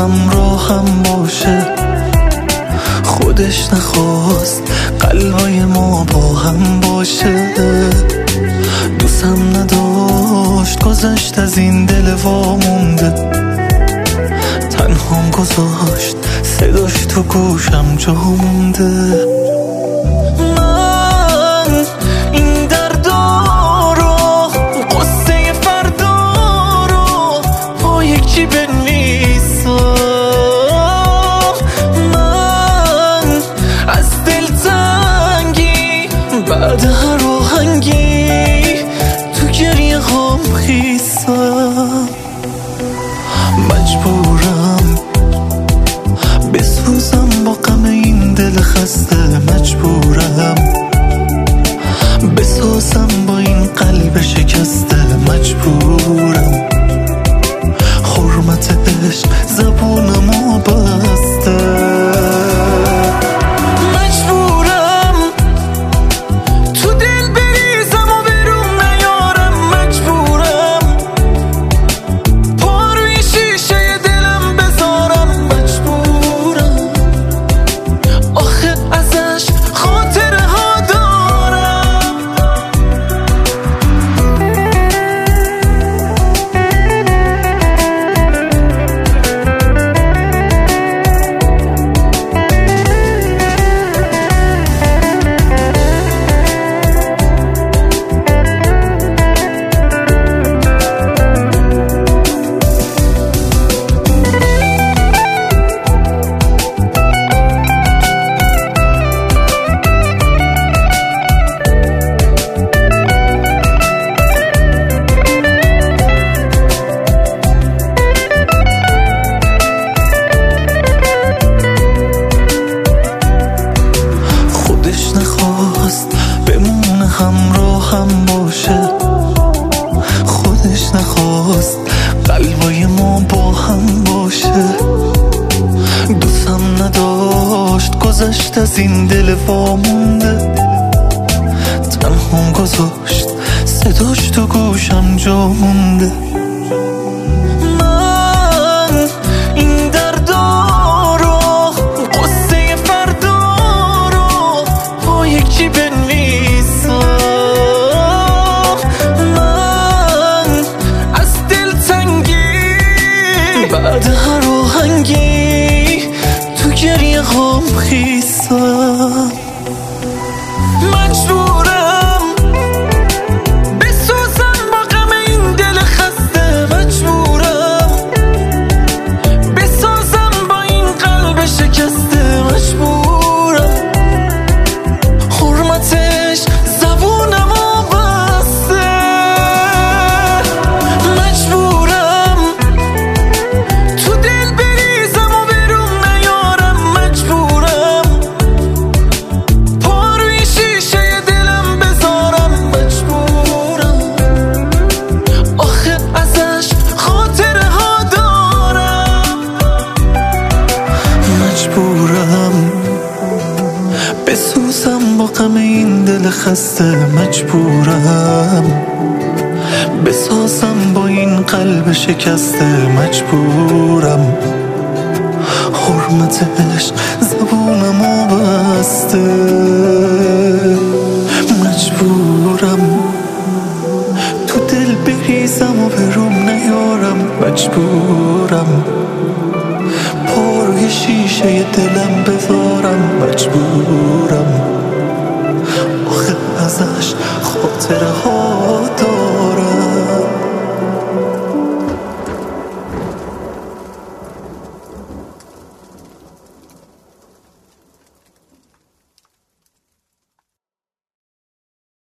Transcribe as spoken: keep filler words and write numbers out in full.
همراهم باشه. خودش نخواست قلبای ما با هم باشه. دوستم نداشت گذشت از این دل وامونده. تنهام گذاشت صداش تو گوشم جا مونده. من این دردا رو قصه فردا رو با یک چی بنویسم. من از دل تنگی بعد هر آهنگی تو گریه هام خیسم. مجبورم بسوزم با غم این دل خسته. مجبورم بسازم با این قلب شکسته. مجبورم حرمت عشق زبونمو بسته. همراهم باشه. خودش نخواست قلبای ما با هم باشه. دوستم نداشت گذشت از این دل وامونده. تنهام گذاشت صداش تو گوشم جا مونده. بعد هر آهنگی تو گریه هام خیسم. مجبورم بسوزم با غم این دل خسته. مجبورم بسازم با این قلب شکسته. مجبورم حرمتش زبونمو بسته. مجبورم بسوزم با غم این دل خسته. مجبورم بسازم با این قلب شکسته. مجبورم حرمت عشق زبونمو بسته. مجبورم تو دل بریزم و به روم نیارم. مجبورم پا روی شیشه دلم بذارم. مجبورم آخه ازش خاطره ها